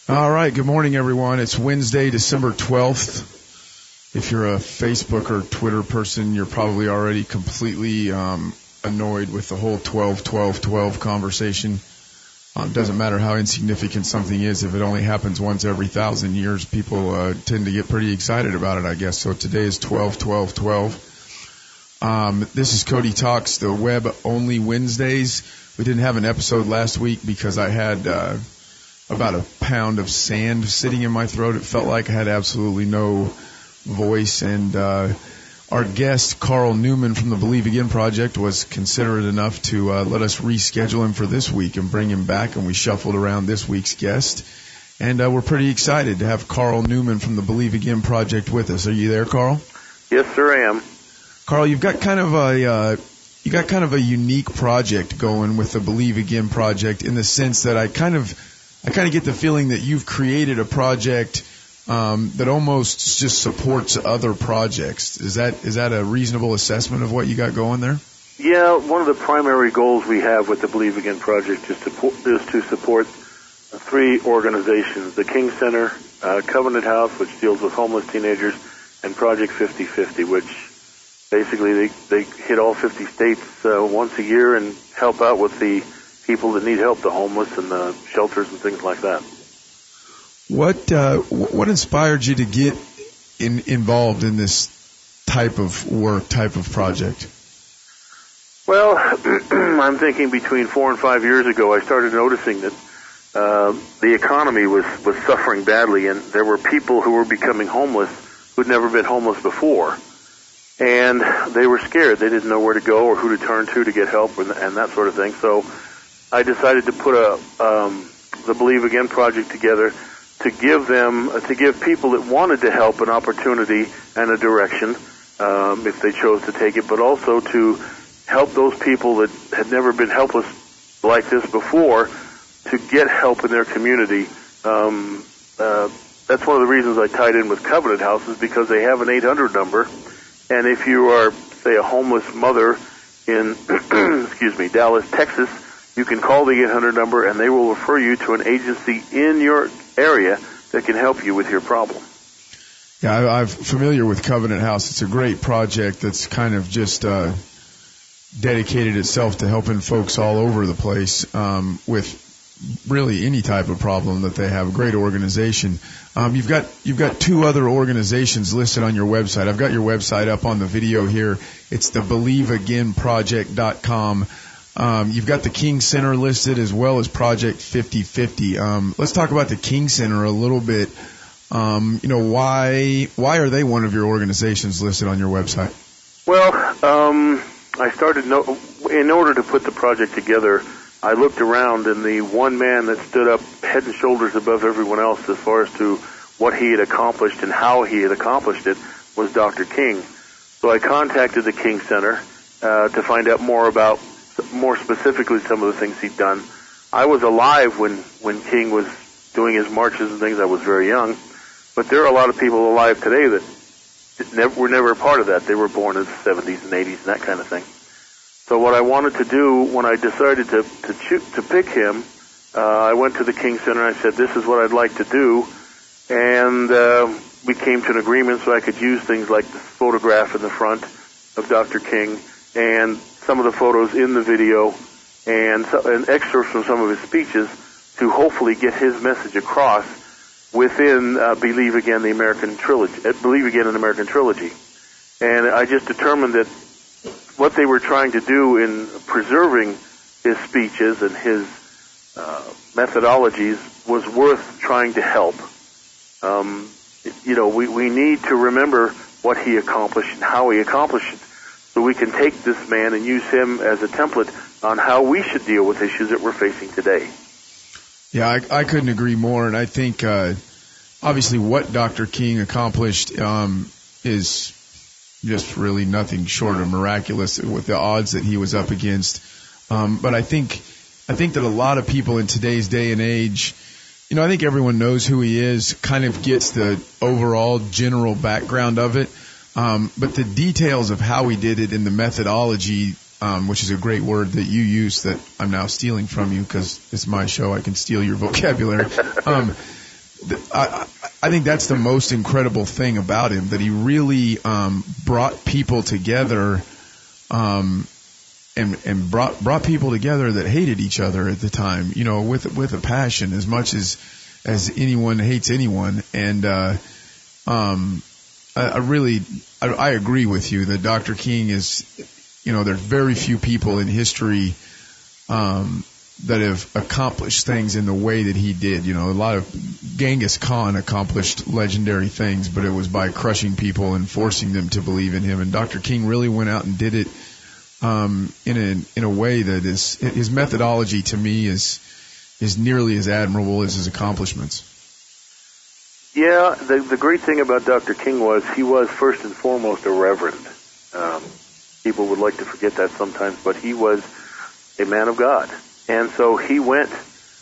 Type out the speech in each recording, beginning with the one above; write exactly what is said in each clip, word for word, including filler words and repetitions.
All right. Good morning, everyone. It's Wednesday, December twelfth. If you're a Facebook or Twitter person, you're probably already completely um, annoyed with the whole twelve, twelve, twelve conversation. Um, doesn't matter how insignificant something is. If it only happens once every thousand years, people uh, tend to get pretty excited about it, I guess. So today is twelve, twelve, twelve. Um, this is Cody Talks, the web-only Wednesdays. We didn't have an episode last week because I had uh, about a pound of sand sitting in my throat. It felt like I had absolutely no voice. And uh, our guest, Carl Newman from the Believe Again Project, was considerate enough to uh, let us reschedule him for this week and bring him back. And we shuffled around this week's guest. And uh, we're pretty excited to have Carl Newman from the Believe Again Project with us. Are you there, Carl? Yes, sir, I am. Carl, you've got kind of a uh, you got kind of a unique project going with the Believe Again Project in the sense that I kind of I kind of get the feeling that you've created a project um, that almost just supports other projects. Is that is that a reasonable assessment of what you got going there? Yeah, one of the primary goals we have with the Believe Again Project is to, is to support three organizations: the King Center, uh, Covenant House, which deals with homeless teenagers, and Project fifty fifty, which basically they, they hit all fifty states uh, once a year and help out with the people that need help, the homeless and the shelters and things like that. What uh, what inspired you to get in, involved in this type of work, type of project? Well, I'm thinking between four and five years ago, I started noticing that uh, the economy was, was suffering badly, and there were people who were becoming homeless who'd never been homeless before. And they were scared. They didn't know where to go or who to turn to to get help and, and that sort of thing. So I decided to put a um, the Believe Again project together to give them, uh, to give people that wanted to help an opportunity and a direction um, if they chose to take it, but also to help those people that had never been helpless like this before to get help in their community. Um, uh, that's one of the reasons I tied in with Covenant House, is because they have an eight hundred number, and if you are, say, a homeless mother in, excuse me, Dallas, Texas, you can call the eight hundred number and they will refer you to an agency in your area that can help you with your problem. Yeah, I, I'm familiar with Covenant House. It's a great project that's kind of just uh, dedicated itself to helping folks all over the place um, with really any type of problem that they have. A great organization. Um, you've got you've got two other organizations listed on your website. I've got your website up on the video here. It's the believe again project dot com. Um, you've got the King Center listed as well as Project fifty fifty. Um, let's talk about the King Center a little bit. Um, you know, why why are they one of your organizations listed on your website? Well, um, I started no, in order to put the project together. I looked around, and the one man that stood up head and shoulders above everyone else as far as to what he had accomplished and how he had accomplished it was Doctor King. So I contacted the King Center uh, to find out more about, more specifically, some of the things he'd done. I was alive when, when King was doing his marches and things. I was very young. But there are a lot of people alive today that never, were never a part of that. They were born in the seventies and eighties and that kind of thing. So what I wanted to do when I decided to to, choose, to pick him, uh, I went to the King Center and I said, this is what I'd like to do. And uh, we came to an agreement so I could use things like the photograph in the front of Doctor King and some of the photos in the video and, so, and excerpts from some of his speeches to hopefully get his message across within uh, Believe Again, the American Trilogy, uh, Believe Again, an American Trilogy. And I just determined that what they were trying to do in preserving his speeches and his uh, methodologies was worth trying to help. Um, you know, we, we need to remember what he accomplished and how he accomplished it, so we can take this man and use him as a template on how we should deal with issues that we're facing today. Yeah, I, I couldn't agree more, and I think uh, obviously what Doctor King accomplished um, is just really nothing short of miraculous with the odds that he was up against. Um, but I think I think that a lot of people in today's day and age, you know, I think everyone knows who he is, kind of gets the overall general background of it. Um, but the details of how he did it and the methodology, um, which is a great word that you use that I'm now stealing from you because it's my show, I can steal your vocabulary. Um, I, I think that's the most incredible thing about him, that he really um, brought people together, um, and and brought brought people together that hated each other at the time, you know, with with a passion, as much as as anyone hates anyone. And uh, um, I, I really I, I agree with you that Doctor King is, you know, there's very few people in history um, that have accomplished things in the way that he did. You know, a lot of Genghis Khan accomplished legendary things, but it was by crushing people and forcing them to believe in him. And Doctor King really went out and did it um, in a in a way that is, his methodology to me is is nearly as admirable as his accomplishments. Yeah, the the great thing about Doctor King was he was first and foremost a reverend. Um, people would like to forget that sometimes, but he was a man of God. And so he went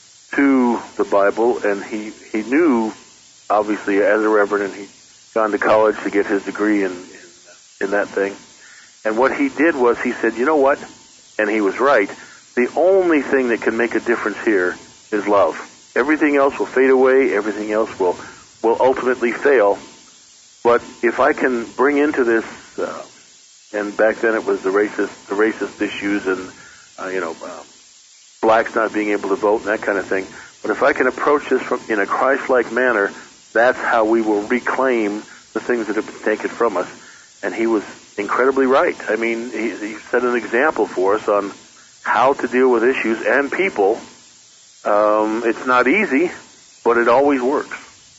to the Bible, and he, he knew, obviously, as a reverend, and he'd gone to college to get his degree in, in, in that thing. And what he did was he said, you know what? And he was right. The only thing that can make a difference here is love. Everything else will fade away. Everything else will, will ultimately fail. But if I can bring into this, uh, and back then it was the racist, the racist issues and, uh, you know, um, blacks not being able to vote and that kind of thing. But if I can approach this from, in a Christ-like manner, that's how we will reclaim the things that have been taken from us. And he was incredibly right. I mean, he, he set an example for us on how to deal with issues and people. Um, it's not easy, but it always works.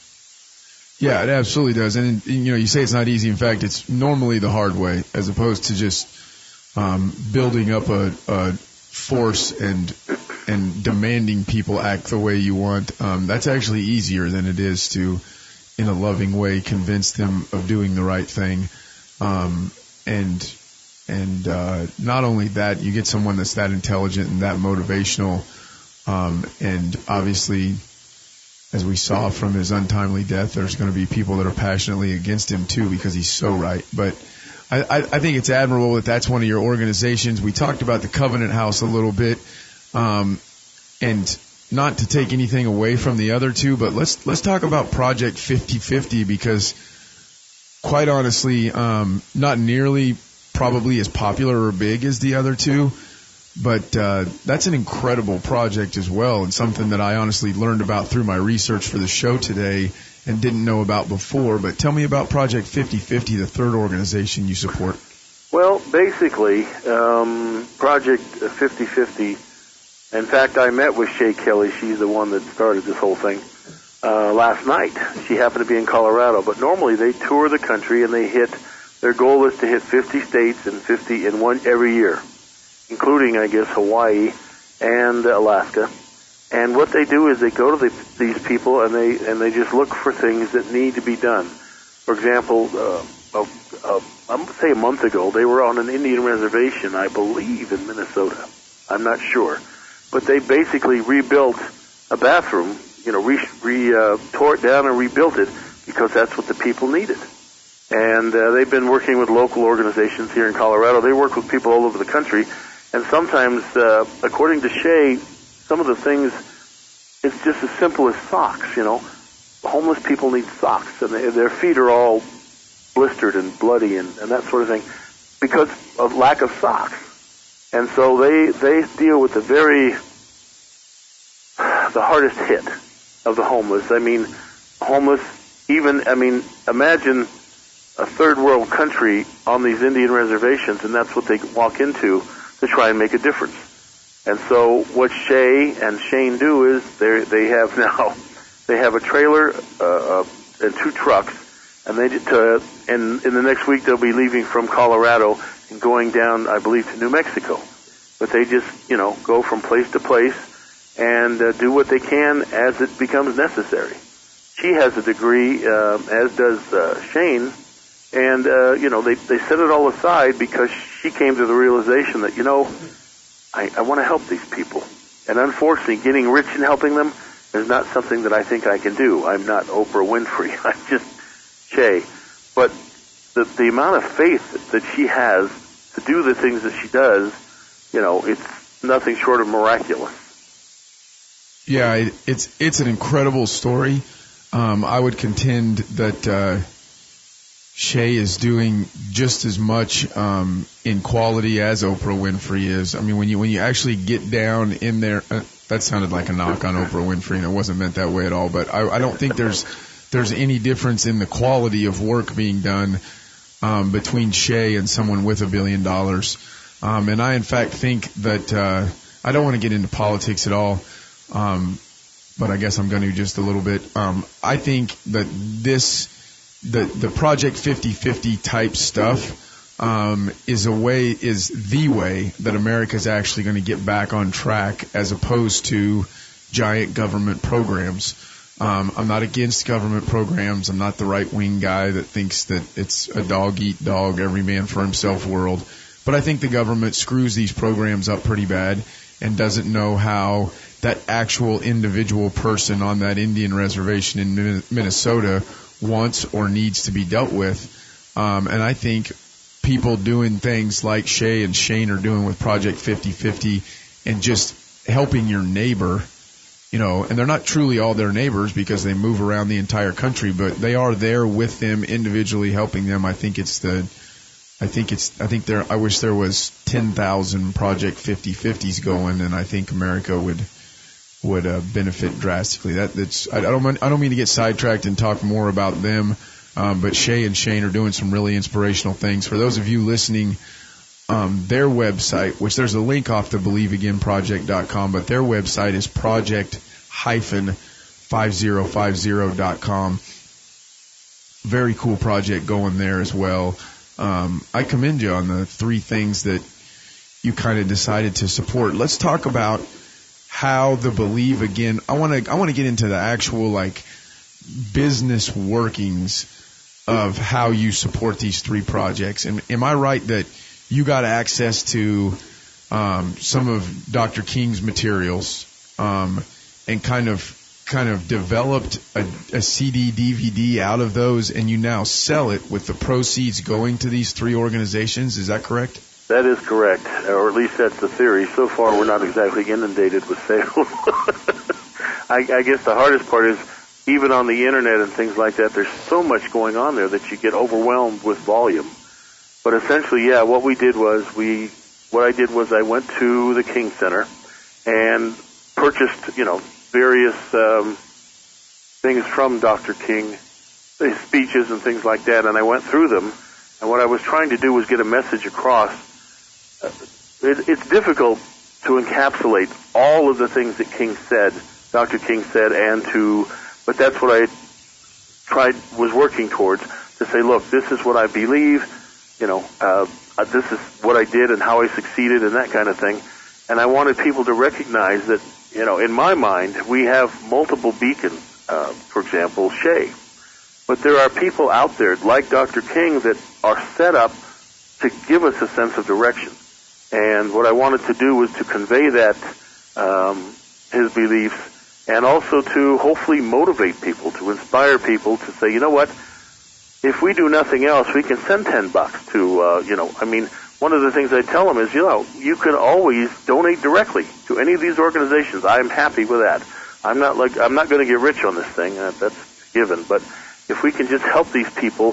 Yeah, it absolutely does. And, you know, you say it's not easy. In fact, it's normally the hard way, as opposed to just um, building up a, a force and and demanding people act the way you want. Um, that's actually easier than it is to, in a loving way, convince them of doing the right thing. Um, and and uh, not only that, you get someone that's that intelligent and that motivational. Um, and obviously, as we saw from his untimely death, there's going to be people that are passionately against him too, because he's so right. But I, I, I think it's admirable that that's one of your organizations. We talked about the Covenant House a little bit, um, and not to take anything away from the other two, but let's let's talk about Project fifty fifty, because quite honestly, um, not nearly probably as popular or big as the other two, but uh, that's an incredible project as well, and something that I honestly learned about through my research for the show today and didn't know about before. But tell me about Project fifty fifty, the third organization you support. Well, basically, um, Project fifty fifty, in fact, I met with Shay Kelly. She's the one that started this whole thing uh, last night. She happened to be in Colorado, but normally they tour the country and they hit, their goal is to hit fifty states and fifty in one every year, including, I guess, Hawaii and Alaska. And what they do is they go to the, these people and they and they just look for things that need to be done. For example, uh, uh, uh, I'm going to say a month ago, they were on an Indian reservation, I believe, in Minnesota. I'm not sure. But they basically rebuilt a bathroom, you know, re, re, uh, tore it down and rebuilt it because that's what the people needed. And uh, they've been working with local organizations here in Colorado. They work with people all over the country. And sometimes, uh, according to Shay, some of the things, it's just as simple as socks, you know. Homeless people need socks, and they, their feet are all blistered and bloody and, and that sort of thing because of lack of socks. And so they, they deal with the very, the hardest hit of the homeless. I mean, homeless, even, I mean, imagine a third world country on these Indian reservations, and that's what they walk into to try and make a difference. And so what Shay and Shane do is they they have now they have a trailer uh, uh, and two trucks, and they to and in the next week they'll be leaving from Colorado and going down, I believe, to New Mexico. But they just you know go from place to place and uh, do what they can as it becomes necessary. She has a degree, uh, as does uh, Shane, and uh, you know they they set it all aside because she came to the realization that you know. I, I want to help these people. And unfortunately, getting rich and helping them is not something that I think I can do. I'm not Oprah Winfrey. I'm just Shay. But the, the amount of faith that she has to do the things that she does, you know, it's nothing short of miraculous. Yeah, it, it's it's an incredible story. Um, I would contend that uh, Shay is doing just as much um, in quality as Oprah Winfrey is. I mean, when you when you actually get down in there, uh, that sounded like a knock on Oprah Winfrey, and it wasn't meant that way at all. But I, I don't think there's there's any difference in the quality of work being done um, between Shay and someone with a billion dollars. Um, and I, in fact, think that uh, I don't want to get into politics at all. Um, but I guess I'm going to just a little bit. Um, I think that this, the the Project fifty fifty type stuff, um, is a way, is the way that America is actually going to get back on track, as opposed to giant government programs. Um, I'm not against government programs. I'm not the right wing guy that thinks that it's a dog eat dog, every man for himself world. But I think the government screws these programs up pretty bad and doesn't know how that actual individual person on that Indian reservation in Minnesota wants or needs to be dealt with. Um, and I think people doing things like Shay and Shane are doing with Project fifty fifty and just helping your neighbor, you know, and they're not truly all their neighbors because they move around the entire country, but they are there with them individually helping them. I think it's the, I think it's, I think there, I wish there was ten thousand Project fifty fifties going, and I think America would, would, uh, benefit drastically. That, that's, I don't, I don't mean to get sidetracked and talk more about them. Um, but Shay and Shane are doing some really inspirational things. For those of you listening, um, their website, which there's a link off to believe again project dot com, but their website is project fifty fifty dot com. Very cool project going there as well. Um, I commend you on the three things that you kind of decided to support. Let's talk about how the Believe Again. I want to I want to get into the actual like business workings of how you support these three projects. And am I right that you got access to um, some of Doctor King's materials um, and kind of kind of developed a, a C D, D V D out of those, and you now sell it with the proceeds going to these three organizations? Is that correct? That is correct, or at least that's the theory. So far, we're not exactly inundated with sales. I, I guess the hardest part is, even on the internet and things like that, there's so much going on there that you get overwhelmed with volume. But essentially, yeah, what we did was we, what I did was I went to the King Center and purchased, you know, various um, things from Doctor King, his speeches and things like that, and I went through them. And what I was trying to do was get a message across. Uh, it, it's difficult to encapsulate all of the things that King said, Doctor King said, and to, but that's what I tried, was working towards, to say, look, this is what I believe, you know, uh, this is what I did and how I succeeded and that kind of thing. And I wanted people to recognize that, you know, in my mind, we have multiple beacons, uh, for example, Shay. But there are people out there, like Doctor King, that are set up to give us a sense of direction. And what I wanted to do was to convey that, um, his beliefs, and also to hopefully motivate people, to inspire people to say, you know what, if we do nothing else, we can send ten bucks to, uh, you know, I mean, one of the things I tell them is, you know, you can always donate directly to any of these organizations. I'm happy with that. I'm not like, I'm not going to get rich on this thing. Uh, that's given. But if we can just help these people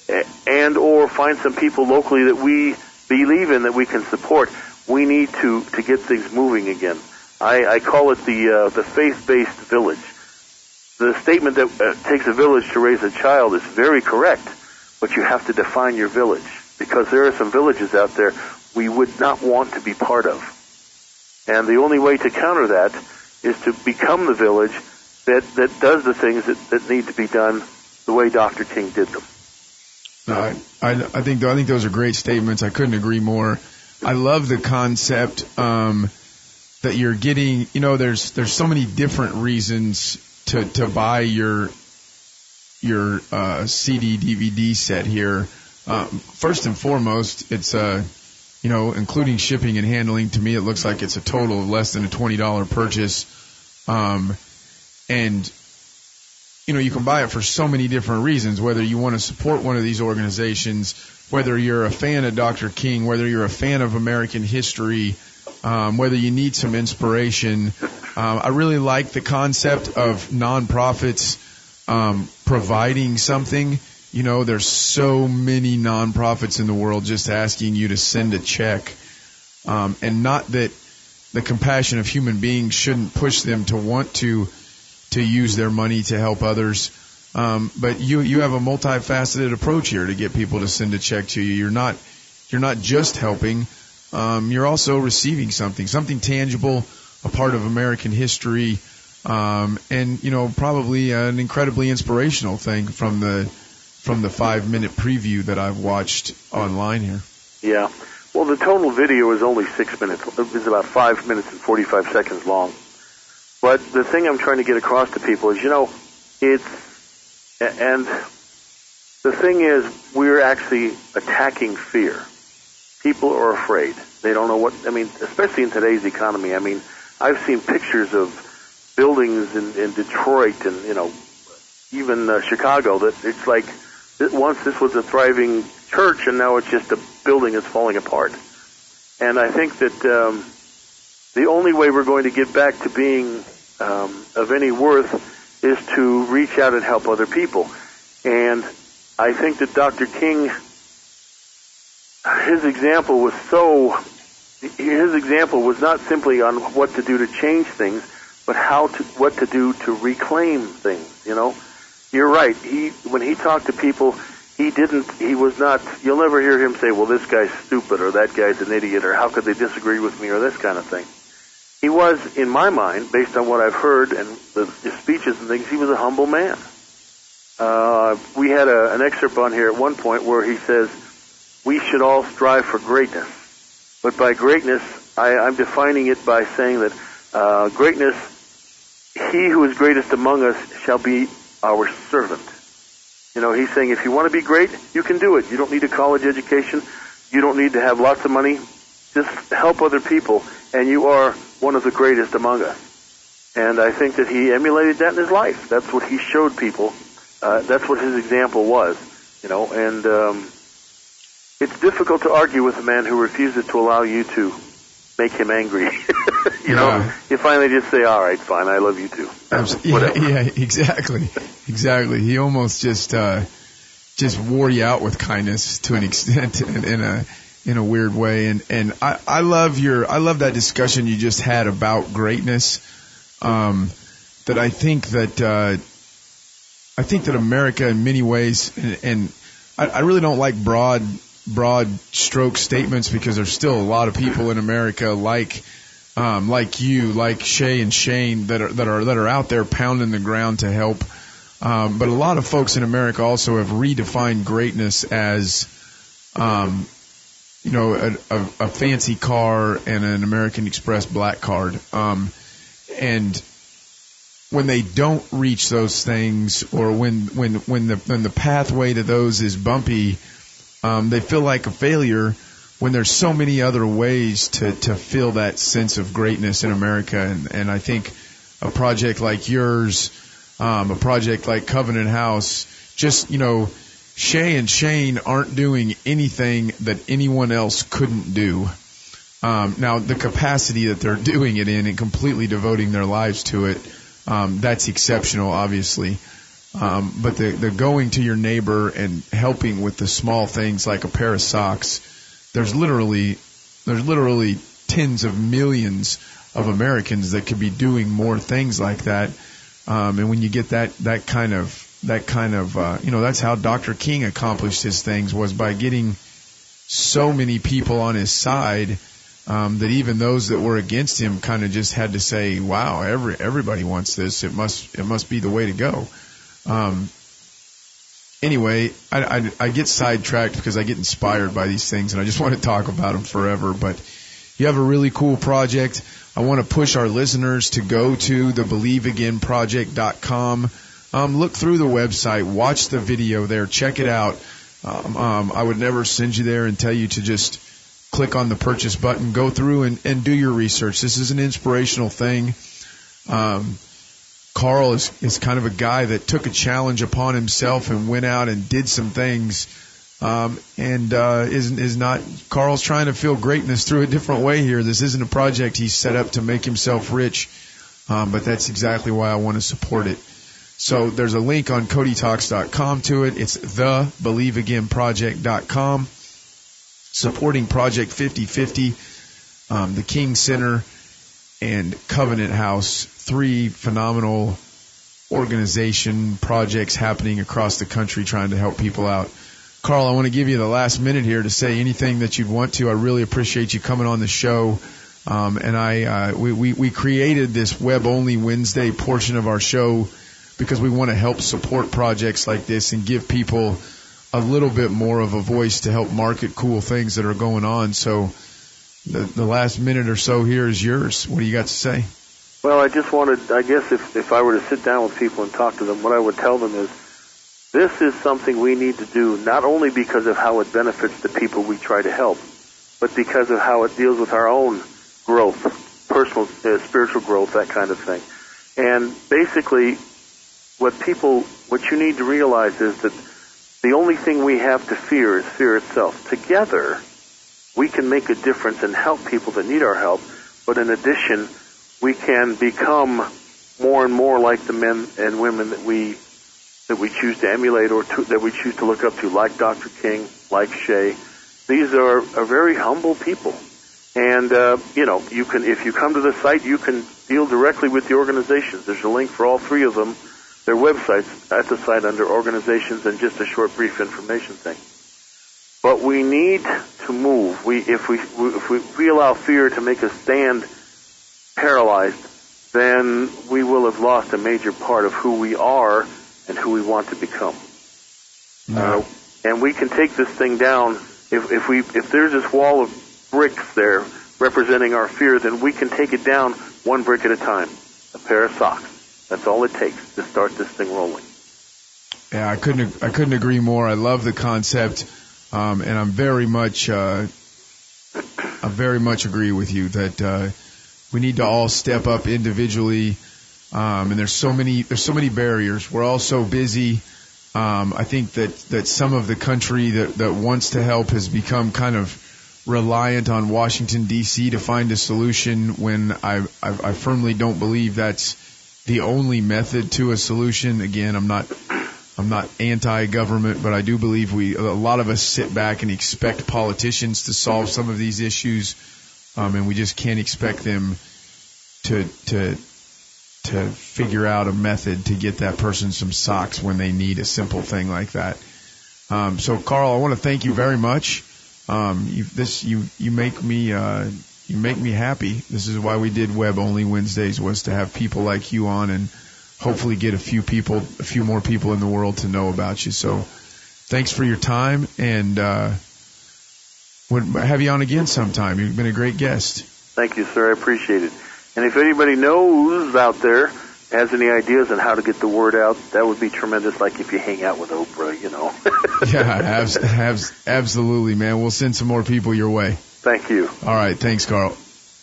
and or find some people locally that we believe in that we can support, we need to, to get things moving again. I, I call it the uh, the faith-based village. The statement that uh, takes a village to raise a child is very correct, but you have to define your village, because there are some villages out there we would not want to be part of. And the only way to counter that is to become the village that, that does the things that, that need to be done the way Doctor King did them. No, I, I, I think I think those are great statements. I couldn't agree more. I love the concept um, that you're getting. You know, there's there's so many different reasons to to buy your your uh, C D D V D set here. Um, first and foremost, it's uh, you know, including shipping and handling. To me, it looks like it's a total of less than a twenty dollar purchase, um, and you know, you can buy it for so many different reasons, whether you want to support one of these organizations, whether you're a fan of Doctor King, whether you're a fan of American history, um, whether you need some inspiration. Um, I really like the concept of nonprofits um, providing something. You know, there's so many nonprofits in the world just asking you to send a check. Um, and not that the compassion of human beings shouldn't push them to want to to use their money to help others. Um, but you you have a multifaceted approach here to get people to send a check to you. You're not you're not just helping. Um, you're also receiving something, something tangible, a part of American history, um, and you know probably an incredibly inspirational thing from the from the five minute preview that I've watched online here. Yeah. Well, the total video is only six minutes. It's about five minutes and forty-five seconds long. But the thing I'm trying to get across to people is, you know, it's, and the thing is, we're actually attacking fear. People are afraid. They don't know what, I mean, especially in today's economy. I mean, I've seen pictures of buildings in, in Detroit and, you know, even uh, Chicago that it's like, once this was a thriving church and now it's just a building that's falling apart. And I think that um, the only way we're going to get back to being um, of any worth is to reach out and help other people. And I think that Doctor King, his example was so, his example was not simply on what to do to change things, but how to, what to do to reclaim things, you know. You're right. He, when he talked to people, he didn't, he was not, you'll never hear him say, well, this guy's stupid, or that guy's an idiot, or how could they disagree with me, or this kind of thing. He was, in my mind, based on what I've heard and the, his speeches and things, he was a humble man. Uh, we had a, an excerpt on here at one point where he says, we should all strive for greatness. But by greatness, I, I'm defining it by saying that uh, greatness, he who is greatest among us shall be our servant. You know, he's saying if you want to be great, you can do it. You don't need a college education. You don't need to have lots of money. Just help other people, and you are one of the greatest among us. And I think that he emulated that in his life. That's what he showed people. Uh, that's what his example was, you know. And um, it's difficult to argue with a man who refuses to allow you to make him angry. you know, yeah. You finally just say, all right, fine, I love you too. Yeah, yeah, exactly. Exactly. He almost just, uh, just wore you out with kindness to an extent in, in a, in a weird way. And, and I, I love your, I love that discussion you just had about greatness. Um, that I think that, uh, I think that America in many ways, and, and I, I really don't like broad, broad stroke statements because there's still a lot of people in America like, um, like you, like Shay and Shane that are, that are, that are out there pounding the ground to help. Um, but a lot of folks in America also have redefined greatness as, um, you know, a, a, a fancy car and an American Express black card. Um, and when they don't reach those things, or when, when, when the, when the pathway to those is bumpy, um, they feel like a failure when there's so many other ways to, to feel that sense of greatness in America. And, and I think a project like yours, um, a project like Covenant House, just, you know, Shay and Shane aren't doing anything that anyone else couldn't do. Um, now, the capacity that they're doing it in and completely devoting their lives to it, um, that's exceptional, obviously. Um, but the, the going to your neighbor and helping with the small things like a pair of socks, there's literally, there's literally tens of millions of Americans that could be doing more things like that. Um, and when you get that, that kind of, that kind of, uh, you know, that's how Doctor King accomplished his things, was by getting so many people on his side, um, that even those that were against him kind of just had to say, wow, every, everybody wants this. It must, it must be the way to go. Um, anyway, I, I, I get sidetracked because I get inspired by these things and I just want to talk about them forever, but you have a really cool project. I want to push our listeners to go to the believe again project dot com. Um, look through the website, watch the video there, check it out. Um, um, I would never send you there and tell you to just click on the purchase button. Go through and, and do your research. This is an inspirational thing. Um, Carl is, is kind of a guy that took a challenge upon himself and went out and did some things. Um, and, uh, is, is not, Carl's trying to feel greatness through a different way here. This isn't a project he's set up to make himself rich. Um, but that's exactly why I want to support it. So there's a link on Cody Talks dot com to it. It's the believe again project dot com. Supporting Project fifty fifty, um, the King Center, and Covenant House, three phenomenal organization projects happening across the country trying to help people out. Carl, I want to give you the last minute here to say anything that you'd want to. I really appreciate you coming on the show. Um, and I, uh, we, we, we created this web only Wednesday portion of our show because we want to help support projects like this and give people a little bit more of a voice to help market cool things that are going on. So the, the last minute or so here is yours. What do you got to say? Well, I just wanted, I guess if, if I were to sit down with people and talk to them, what I would tell them is this is something we need to do not only because of how it benefits the people we try to help, but because of how it deals with our own growth, personal, uh, spiritual growth, that kind of thing. And basically what people, what you need to realize is that the only thing we have to fear is fear itself. Together, we can make a difference and help people that need our help, but in addition, we can become more and more like the men and women that we that we choose to emulate or to, that we choose to look up to, like Doctor King, like Shay. These are, are very humble people. And, uh, you know, you can, if you come to the site, you can deal directly with the organizations. There's a link for all three of them, their websites at the site under organizations and just a short brief information thing. But we need to move. We, if we, if we, if we allow fear to make us stand paralyzed, then we will have lost a major part of who we are and who we want to become. No. Uh, and we can take this thing down. If, if we, if there's this wall of bricks there representing our fear, then we can take it down one brick at a time. A pair of socks. That's all it takes to start this thing rolling. Yeah, I couldn't, I couldn't agree more. I love the concept, um, and I'm very much, uh, I very much agree with you that uh, we need to all step up individually. Um, and there's so many, there's so many barriers. We're all so busy. Um, I think that, that some of the country that, that wants to help has become kind of reliant on Washington, D C to find a solution when I, I, I firmly don't believe that's the only method to a solution. Again, I'm not, I'm not anti-government, but I do believe we, a lot of us sit back and expect politicians to solve some of these issues. Um, and we just can't expect them to, to, to figure out a method to get that person some socks when they need a simple thing like that. Um, so Carl, I want to thank you very much. Um, you, this, you, you make me, uh, you make me happy. This is why we did Web Only Wednesdays, was to have people like you on and hopefully get a few people, a few more people in the world to know about you. So thanks for your time, and, uh, would have you on again sometime. You've been a great guest. Thank you, sir. I appreciate it. And if anybody knows out there, has any ideas on how to get the word out, that would be tremendous, like if you hang out with Oprah, you know. Yeah, abs- abs- absolutely, man. We'll send some more people your way. Thank you. All right. Thanks, Carl.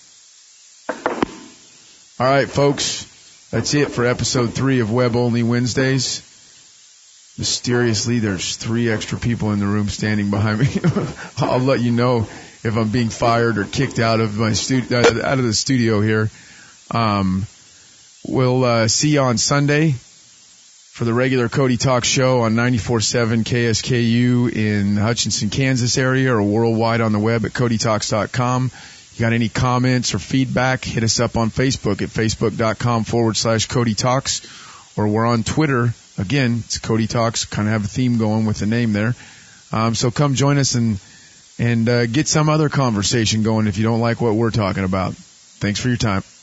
All right, folks. That's it for episode three of Web Only Wednesdays. Mysteriously, there's three extra people in the room standing behind me. I'll let you know if I'm being fired or kicked out of my studio, out of the studio here. Um, we'll uh, see you on Sunday for the regular Cody Talk show on ninety-four point seven K S K U in Hutchinson, Kansas area, or worldwide on the web at Cody Talks dot com. You got any comments or feedback, hit us up on Facebook at facebook.com forward slash Cody Talks, or we're on Twitter. Again, it's Cody Talks, kind of have a theme going with the name there. Um, so come join us and, and, uh, get some other conversation going if you don't like what we're talking about. Thanks for your time.